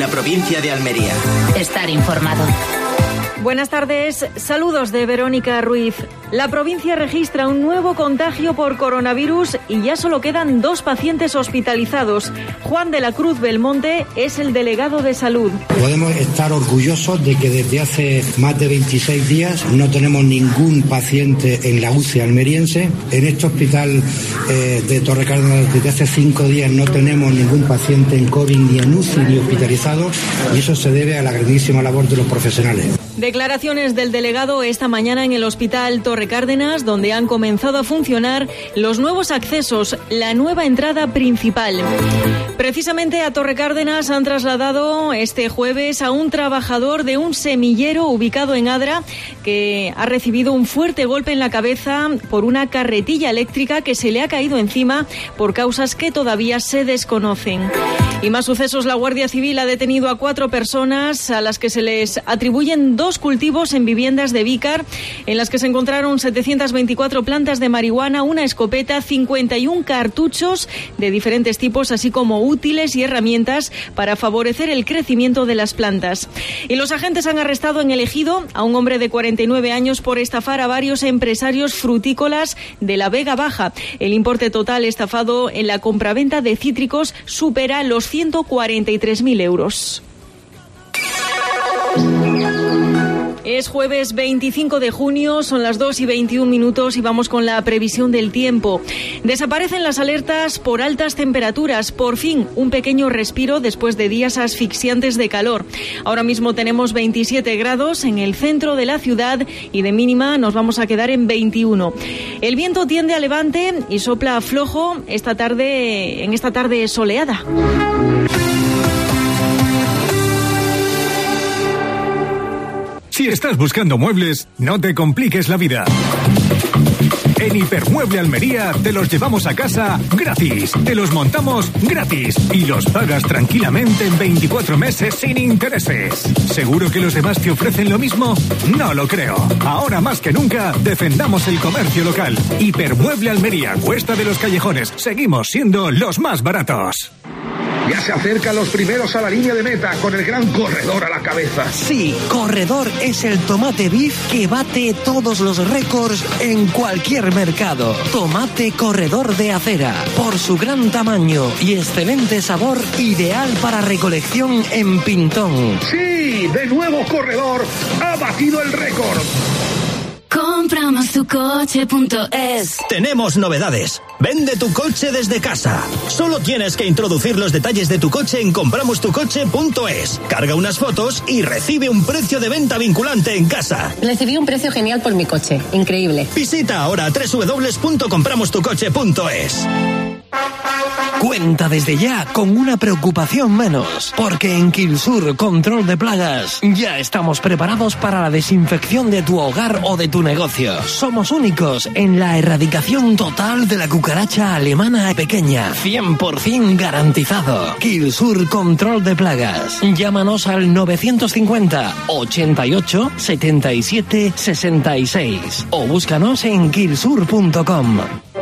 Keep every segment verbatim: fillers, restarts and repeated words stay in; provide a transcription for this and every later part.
la provincia de Almería. Estar informado. Buenas tardes, saludos de Verónica Ruiz. La provincia registra un nuevo contagio por coronavirus y ya solo quedan dos pacientes hospitalizados. Juan de la Cruz Belmonte es el delegado de salud. Podemos estar orgullosos de que desde hace más de veintiséis días no tenemos ningún paciente en la U C I almeriense. En este hospital eh, de Torrecárdenas desde hace cinco días no tenemos ningún paciente en COVID ni en U C I ni hospitalizado, y eso se debe a la grandísima labor de los profesionales. Declaraciones del delegado esta mañana en el Hospital Torrecárdenas, donde han comenzado a funcionar los nuevos accesos, la nueva entrada principal. Precisamente a Torrecárdenas han trasladado este jueves a un trabajador de un semillero ubicado en Adra que ha recibido un fuerte golpe en la cabeza por una carretilla eléctrica que se le ha caído encima por causas que todavía se desconocen. Y más sucesos, la Guardia Civil ha detenido a cuatro personas a las que se les atribuyen dos cultivos en viviendas de Vícar, en las que se encontraron setecientas veinticuatro plantas de marihuana, una escopeta, cincuenta y uno cartuchos de diferentes tipos, así como útiles y herramientas para favorecer el crecimiento de las plantas. Y los agentes han arrestado en el Ejido a un hombre de cuarenta y nueve años por estafar a varios empresarios frutícolas de la Vega Baja. El importe total estafado en la compraventa de cítricos supera los ciento cuarenta y tres mil euros. Es jueves veinticinco de junio, son las dos y veintiún minutos y vamos con la previsión del tiempo. Desaparecen las alertas por altas temperaturas. Por fin, un pequeño respiro después de días asfixiantes de calor. Ahora mismo tenemos veintisiete grados en el centro de la ciudad y de mínima nos vamos a quedar en veintiuno. El viento tiende a levante y sopla flojo esta tarde, en esta tarde soleada. Si estás buscando muebles, no te compliques la vida. En Hipermueble Almería te los llevamos a casa gratis, te los montamos gratis y los pagas tranquilamente en veinticuatro meses sin intereses. ¿Seguro que los demás te ofrecen lo mismo? No lo creo. Ahora más que nunca, defendamos el comercio local. Hipermueble Almería, Cuesta de los Callejones. Seguimos siendo los más baratos. Ya se acercan los primeros a la línea de meta con el gran Corredor a la cabeza. Sí, Corredor es el tomate beef que bate todos los récords en cualquier mercado. Tomate Corredor de acera, por su gran tamaño y excelente sabor, ideal para recolección en pintón. Sí, de nuevo Corredor ha batido el récord. Compramos tu coche punto es. Tenemos novedades. Vende tu coche desde casa. Solo tienes que introducir los detalles de tu coche en compramos tu coche punto es. Carga unas fotos y recibe un precio de venta vinculante en casa. Recibí un precio genial por mi coche. Increíble. Visita ahora doble u doble u doble u punto compramos tu coche punto es. Cuenta desde ya con una preocupación menos, porque en Kilsur Control de Plagas ya estamos preparados para la desinfección de tu hogar o de tu negocio. Somos únicos en la erradicación total de la cucaracha alemana pequeña, cien por ciento garantizado. Kilsur Control de Plagas. Llámanos al novecientos cincuenta, ochenta y ocho, setenta y siete, sesenta y seis o búscanos en kilsur punto com.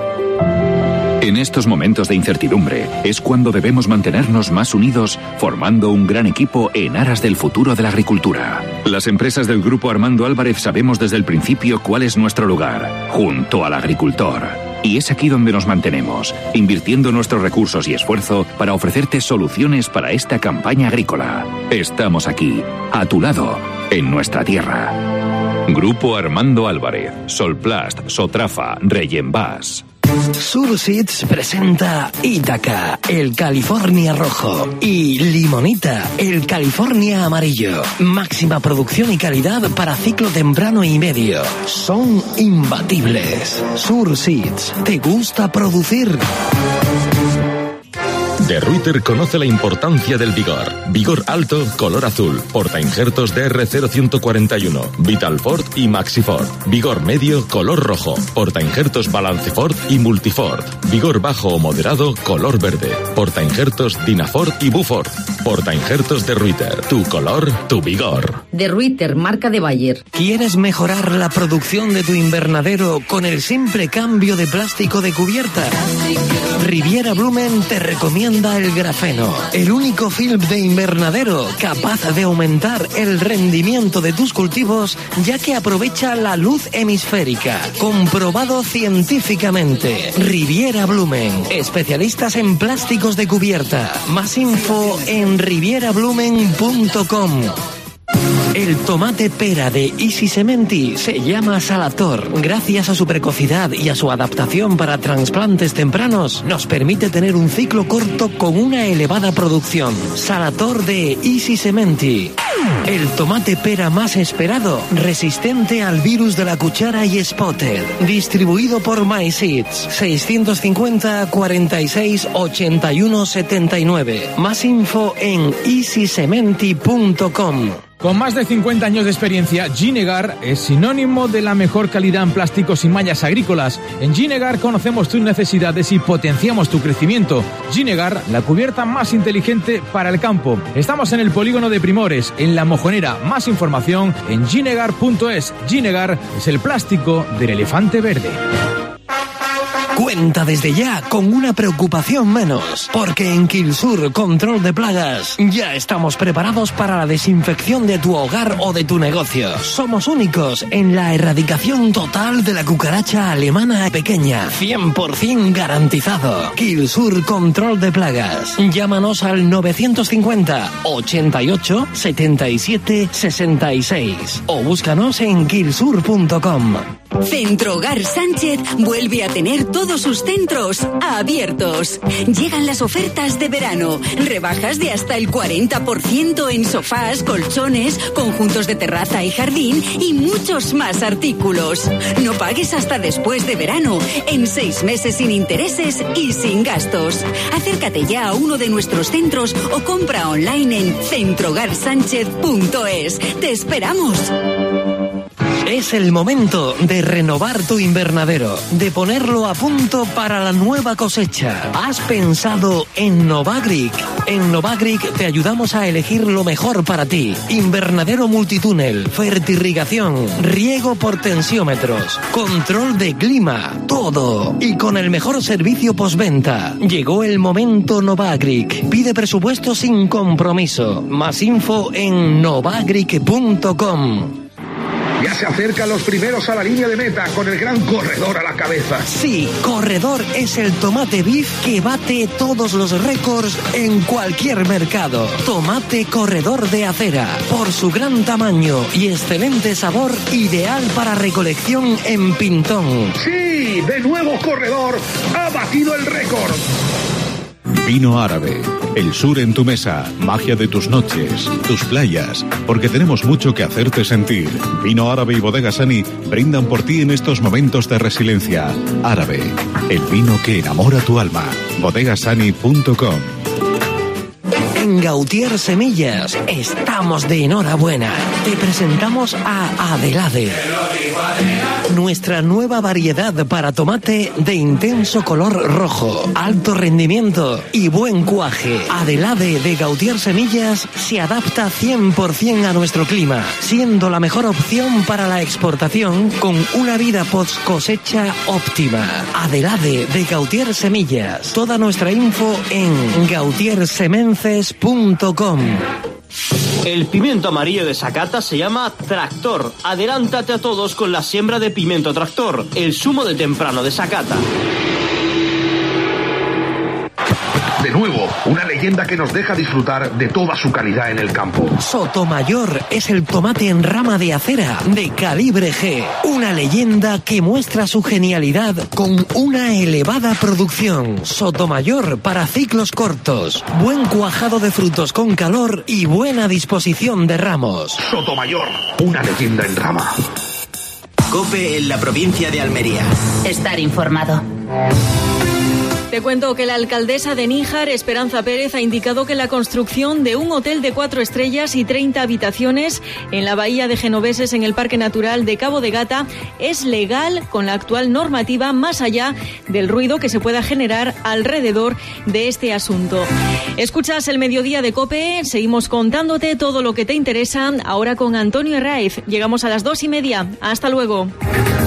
En estos momentos de incertidumbre es cuando debemos mantenernos más unidos, formando un gran equipo en aras del futuro de la agricultura. Las empresas del Grupo Armando Álvarez sabemos desde el principio cuál es nuestro lugar, junto al agricultor. Y es aquí donde nos mantenemos, invirtiendo nuestros recursos y esfuerzo para ofrecerte soluciones para esta campaña agrícola. Estamos aquí, a tu lado, en nuestra tierra. Grupo Armando Álvarez, Solplast, Sotrafa, Reyenbas. Surseeds presenta Ítaca, el California rojo, y Limonita, el California amarillo. Máxima producción y calidad para ciclo temprano y medio. Son imbatibles. Surseeds, ¿te gusta producir? De Ruyter conoce la importancia del vigor. Vigor alto, color azul. Portainjertos D R cero uno cuatro uno. Vitalfort y Maxifort. Vigor medio, color rojo. Portainjertos Balancefort y Multifort. Vigor bajo o moderado, color verde. Portainjertos Dynafort y Bufort. Portainjertos de Ruyter. Tu color, tu vigor. De Ruyter, marca de Bayer. ¿Quieres mejorar la producción de tu invernadero con el simple cambio de plástico de cubierta? Riviera Blumen te recomienda Landa el grafeno, el único film de invernadero capaz de aumentar el rendimiento de tus cultivos, ya que aprovecha la luz hemisférica. Comprobado científicamente. Riviera Blumen, especialistas en plásticos de cubierta. Más info en riviera blumen punto com. El tomate pera de Easy Sementi se llama Salator. Gracias a su precocidad y a su adaptación para trasplantes tempranos, nos permite tener un ciclo corto con una elevada producción. Salator de Easy Sementi. El tomate pera más esperado, resistente al virus de la cuchara y Spotted. Distribuido por MySeeds. seiscientos cincuenta, cuarenta y seis, ochenta y uno, setenta y nueve. Más info en easy sementi punto com. Con más de cincuenta años de experiencia, Ginegar es sinónimo de la mejor calidad en plásticos y mallas agrícolas. En Ginegar conocemos tus necesidades y potenciamos tu crecimiento. Ginegar, la cubierta más inteligente para el campo. Estamos en el polígono de Primores, en La Mojonera. Más información en ginegar punto es. Ginegar es el plástico del elefante verde. Cuenta desde ya con una preocupación menos, porque en Kilsur Control de Plagas ya estamos preparados para la desinfección de tu hogar o de tu negocio. Somos únicos en la erradicación total de la cucaracha alemana pequeña, cien por ciento garantizado. Kilsur Control de Plagas. Llámanos al novecientos cincuenta, ochenta y ocho, setenta y siete, sesenta y seis o búscanos en kilsur punto com. Centro Hogar Sánchez vuelve a tener todos sus centros abiertos. Llegan las ofertas de verano. Rebajas de hasta el cuarenta por ciento en sofás, colchones, conjuntos de terraza y jardín y muchos más artículos. No pagues hasta después de verano, en seis meses sin intereses y sin gastos. Acércate ya a uno de nuestros centros o compra online en centro hogar sánchez punto es. ¡Te esperamos! Es el momento de renovar tu invernadero, de ponerlo a punto para la nueva cosecha. ¿Has pensado en Novagric? En Novagric te ayudamos a elegir lo mejor para ti. Invernadero multitúnel, fertirrigación, riego por tensiómetros, control de clima, todo. Y con el mejor servicio postventa. Llegó el momento Novagric. Pide presupuesto sin compromiso. Más info en novagric punto com. Ya se acercan los primeros a la línea de meta con el gran Corredor a la cabeza. Sí, Corredor es el tomate beef que bate todos los récords en cualquier mercado. Tomate Corredor de acera, por su gran tamaño y excelente sabor, ideal para recolección en pintón. Sí, de nuevo Corredor ha batido el récord. Vino Árabe, el sur en tu mesa, magia de tus noches, tus playas, porque tenemos mucho que hacerte sentir. Vino Árabe y Bodega Sani brindan por ti en estos momentos de resiliencia. Árabe, el vino que enamora tu alma. bodega sani punto com. En Gautier Semillas estamos de enhorabuena. Te presentamos a Adelade, nuestra nueva variedad para tomate de intenso color rojo, alto rendimiento y buen cuaje. Adelade de Gautier Semillas se adapta cien por ciento a nuestro clima, siendo la mejor opción para la exportación con una vida post cosecha óptima. Adelade de Gautier Semillas. Toda nuestra info en gautier semences punto com. El pimiento amarillo de Sakata se llama Tractor. Adelántate a todos con la siembra de pimiento Tractor, el zumo de temprano de Sakata. De nuevo, una leyenda que nos deja disfrutar de toda su calidad en el campo. Sotomayor es el tomate en rama de acera de calibre G. Una leyenda que muestra su genialidad con una elevada producción. Sotomayor para ciclos cortos. Buen cuajado de frutos con calor y buena disposición de ramos. Sotomayor, una leyenda en rama. COPE en la provincia de Almería. Estar informado. Te cuento que la alcaldesa de Níjar, Esperanza Pérez, ha indicado que la construcción de un hotel de cuatro estrellas y treinta habitaciones en la bahía de Genoveses, en el Parque Natural de Cabo de Gata, es legal con la actual normativa, más allá del ruido que se pueda generar alrededor de este asunto. Escuchas el Mediodía de COPE, seguimos contándote todo lo que te interesa, ahora con Antonio Herraiz. Llegamos a las dos y media. Hasta luego.